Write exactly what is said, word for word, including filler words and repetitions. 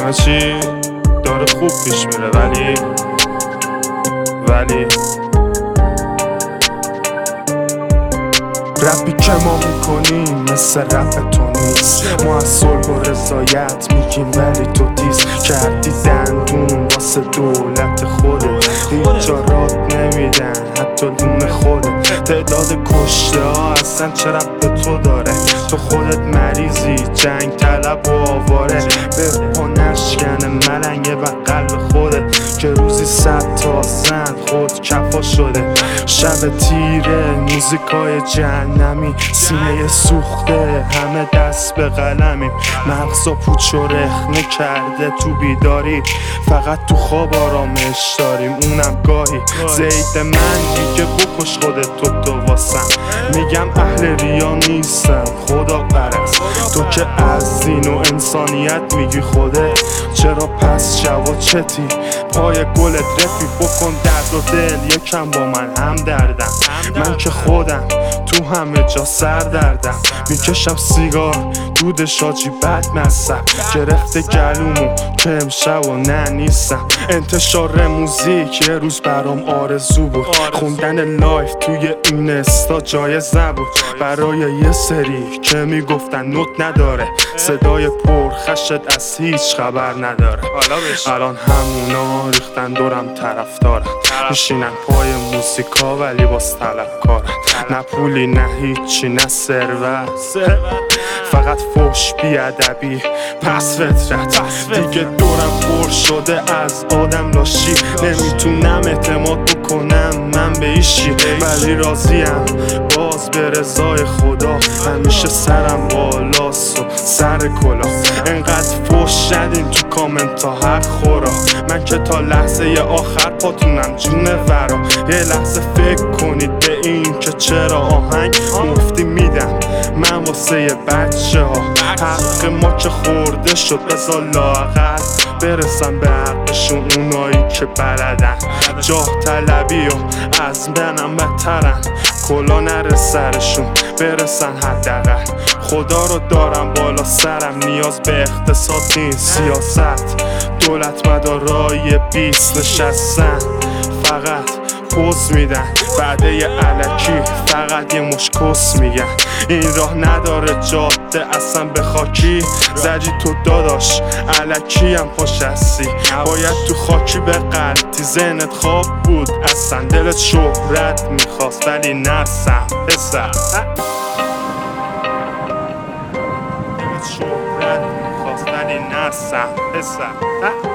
همه چی داره خوب پیش میره ولی ولی رپی که ما میکنیم مثل رپ تو نیست. ما از صلح و رضایت میگیم ولی تو دیز کردی دندون واسه دولت خودت. اینجا رات نمیدن حتی لون خودت. تعداد کشته ها اصلا چه رب به تو داره؟ تو خودت مریضی جنگ طلب و آواره. به پا نشکنه ملنگه و قلب خودت که روزی صد تا زن خود کفا شده. شب تیره موزیکای جهنمی سینه سوخته همه دست به قلمیم. مغزا پوچ و رخنه کرده تو بیداری فقط تو خواب آرامش داریم اونم گاهی. زید من میگه بکش خودت تو تو واسم. میگم اهل ریا نیستم خدا پرست. تو که از دین و انسانیت میگی خودت چرا پس شوا چتی پای گلت رفی بکن درد و دل یکم با من هم دردم. من که خودم تو همه جا سر دردم. میکشم سیگار دود شاجی بد مصب گرفته گلومو که امشب و نه نیستم. انتشار موزیک یه روز برام آرزو بود. خوندن لایف توی این استا جایزه بود برای یه سری که میگفتن نوت نداره. صدای پرخشت از هیچ خبر نداره. الان همونا ریختن دورم طرفدارن. میشینن پای موسیقا ولی باز طلبکارن. نه پولی نه هیچی نه ثروت فقط فحش بیادبی پس فطرت. دیگه دورم پر شده از آدم لاشی. نمیتونم اعتماد بکنم من به ایشی ولی راضیم باز به رضای خدا. همیشه سرم بالاست و سر کلا. انقدر فحش ندین تو کامنت ها حق خورا. من که تا لحظه آخر پاتونم جون ورا. یه لحظه فکر کنید به این که چرا آهنگ مفتی میدم من واسه بچه ها. حق ما که خورده شد بذار لااقل برسن به حقشون اونایی که بلدن. جاه طلبی و از منم بدترن. کلا نره سرشون برسن حداقل. خدا رو دارم بالا سرم نیاز به اقتصاد نیست سیاست. دولت مدارای بیست نشستن فقط پوز میدن بعده یه علکی فقط یه مش کس میگن. این راه نداره جاده اصلا به خاکی زدی تو داداش علکی هم پاش هستی. باید تو خاکی به قلتی ذهنت خواب بود اصلا دلت شهرت میخواست ولی نسم پسر. دلت شهرت میخواست ولی نسم پسر.